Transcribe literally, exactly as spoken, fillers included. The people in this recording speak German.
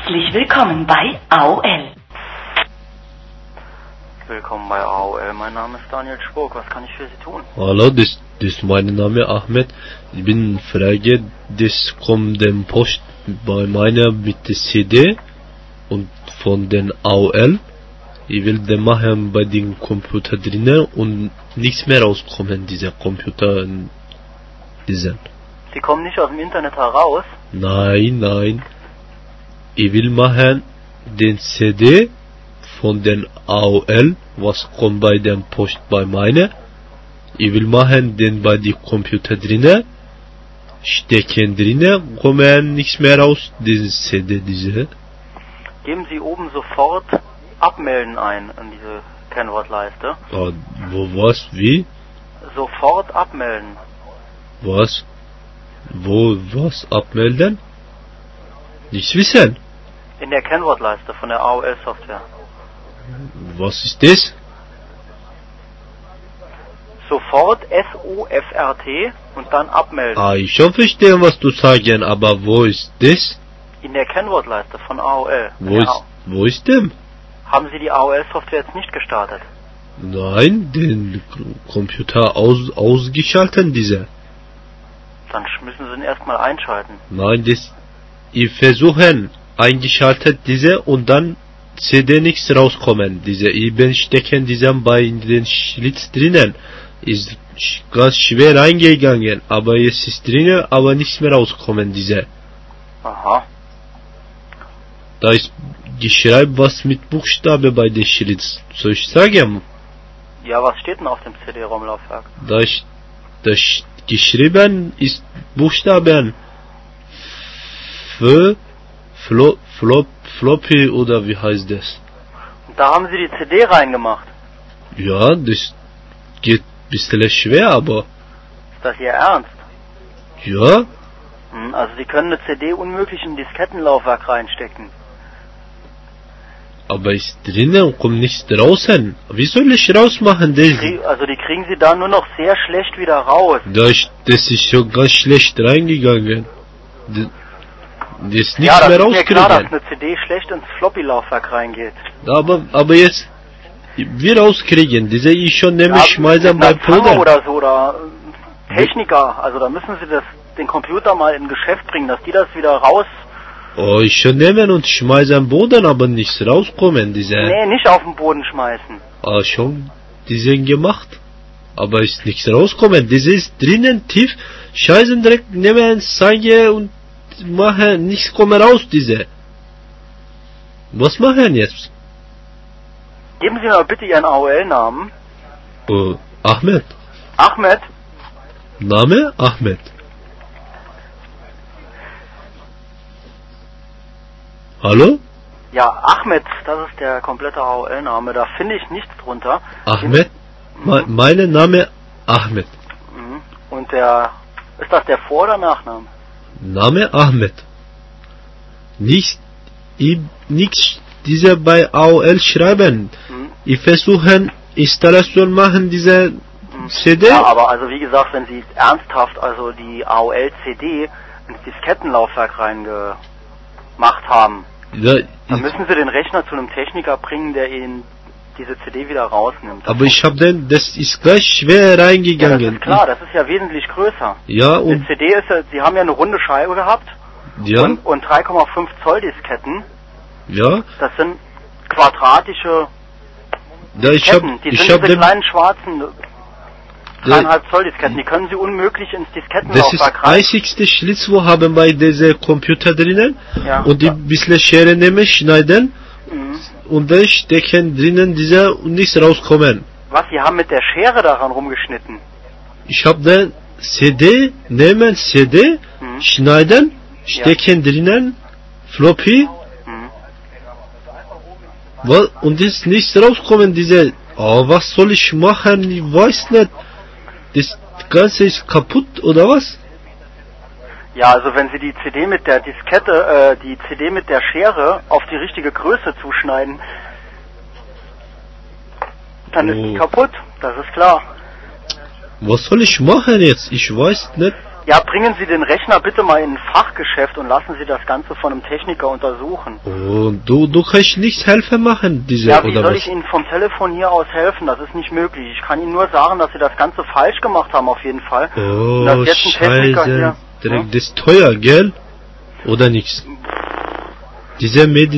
Herzlich willkommen bei A O L. Willkommen bei A O L, mein Name ist Daniel Spurk, was kann ich für Sie tun? Hallo, das, das ist mein Name Ahmed. Ich bin Frage, das kommt dem Post bei meiner mit der C D und von den A O L. Ich will den machen bei den Computer drinnen und nichts mehr rauskommen, dieser Computer, diesen. Sie kommen nicht aus dem Internet heraus? Nein, nein. Ich will machen den C D von den A O L, was kommt bei dem Post bei meiner. Ich will machen den bei die Computer drinnen, stecken drinnen, kommen nichts mehr raus, diesen C D, diese. Geben Sie oben sofort Abmelden ein in diese Kennwortleiste. Ah, wo, was, wie? Sofort abmelden. Was? Wo, was, abmelden? Nichts wissen. In der Kennwortleiste von der A O L-Software. Was ist das? Sofort S O F R T und dann abmelden. Ah, ich schon verstehe, was du sagst, aber wo ist das? In der Kennwortleiste von A O L. Wo ist, wo ist dem? Haben Sie die A O L-Software jetzt nicht gestartet? Nein, den Computer aus, ausgeschalten, dieser. Dann müssen Sie ihn erstmal einschalten. Nein, das, ich versuche eingeschaltet, diese, und dann C D nichts rauskommen, diese. Ich bin stecken, dieser bei den Schlitz drinnen. Ist ganz schwer reingegangen, aber jetzt ist drinnen, aber nichts mehr rauskommen, diese. Aha. Da ist geschrieben, was mit Buchstabe bei der Schlitz. Soll ich sagen? Ja, was steht denn auf dem C D-ROM-Laufwerk? Da ist, da ist geschrieben ist Buchstaben F, Flop, Flop, Floppy oder wie heißt das? Und da haben Sie die C D reingemacht. Ja, das geht ein bisschen schwer, aber... Ist das Ihr Ernst? Ja. Hm, also Sie können eine C D unmöglich in ein Diskettenlaufwerk reinstecken. Aber ist drinnen und kommt nichts draußen. Wie soll ich rausmachen? Das? Also die kriegen Sie da nur noch sehr schlecht wieder raus. Da ist, das ist schon ganz schlecht reingegangen. Das, das ist nichts ja, das mehr ist mir klar, dass rauskriegen. eine C D schlecht ins Floppy-Laufwerk reingeht. Aber, aber jetzt, wir rauskriegen, diese ich schon nämlich ja, schmeißen bei Bruder. Oder so, oder Techniker, also da müssen Sie das, den Computer mal in Geschäft bringen, dass die das wieder raus... Oh, ich schon nehmen und schmeißen am Boden, aber nichts rauskommen, diese. Nee, nicht auf den Boden schmeißen. Ah, schon, die sind gemacht. Aber ist nichts rauskommen. Diese ist drinnen tief, scheißen direkt nehmen, zeige und machen, nichts kommen raus, diese. Was machen jetzt? Geben Sie mir bitte Ihren A O L-Namen. Oh, Ahmed. Ahmed? Name? Ahmed. Hallo? Ja, Ahmed, das ist der komplette A O L-Name, da finde ich nichts drunter. Ahmed? Mhm. Mein Name Ahmed. Mhm. Und der, ist das der Vor- oder Nachname? Name Ahmed. Nicht, ich, nichts, diese bei A O L schreiben. Mhm. Ich versuche Installation machen, diese mhm. C D. Ja, aber also wie gesagt, wenn Sie ernsthaft also die A O L-C D ins Diskettenlaufwerk reingemacht haben, ja, dann müssen Sie den Rechner zu einem Techniker bringen, der Ihnen diese C D wieder rausnimmt. Das aber ich habe den, das ist gleich schwer reingegangen. Ja, das ist klar, das ist ja wesentlich größer. Ja, und die C D ist ja, Sie haben ja eine runde Scheibe gehabt. Ja. Und, und drei Komma fünf Zoll Disketten. Ja. Das sind quadratische ja, ich hab, Disketten. Die ich sind hab diese den, kleinen schwarzen dreieinhalb Zoll Disketten. Die können Sie unmöglich ins Diskettenlaufwerk rein. Das ist der einzigste Schlitz, wo haben bei dieser Computer drinnen. Ja. Und die ein bisschen Schere nehmen, schneiden. Mhm. Und dann stecken drinnen diese und nichts rauskommen. Was? Sie haben mit der Schere daran rumgeschnitten? Ich habe den C D, nehmen C D, mhm. schneiden, stecken ja. drinnen, Floppy. Mhm. Was, und ist nichts rauskommen, diese, oh, was soll ich machen, ich weiß nicht. Das Ganze ist kaputt, oder was? Ja, also wenn Sie die C D mit der Diskette, äh, die C D mit der Schere auf die richtige Größe zuschneiden, dann oh. ist sie kaputt, das ist klar. Was soll ich machen jetzt? Ich weiß nicht. Ja, bringen Sie den Rechner bitte mal in ein Fachgeschäft und lassen Sie das Ganze von einem Techniker untersuchen. Oh, du, du kannst nichts helfen machen, diese, Ja, wie oder soll was? ich Ihnen vom Telefon hier aus helfen? Das ist nicht möglich. Ich kann Ihnen nur sagen, dass Sie das Ganze falsch gemacht haben, auf jeden Fall. Oh, und dass jetzt ein Techniker Scheiße. hier, Direkt, ne? das ist teuer, gell? Oder nichts? Diese Medien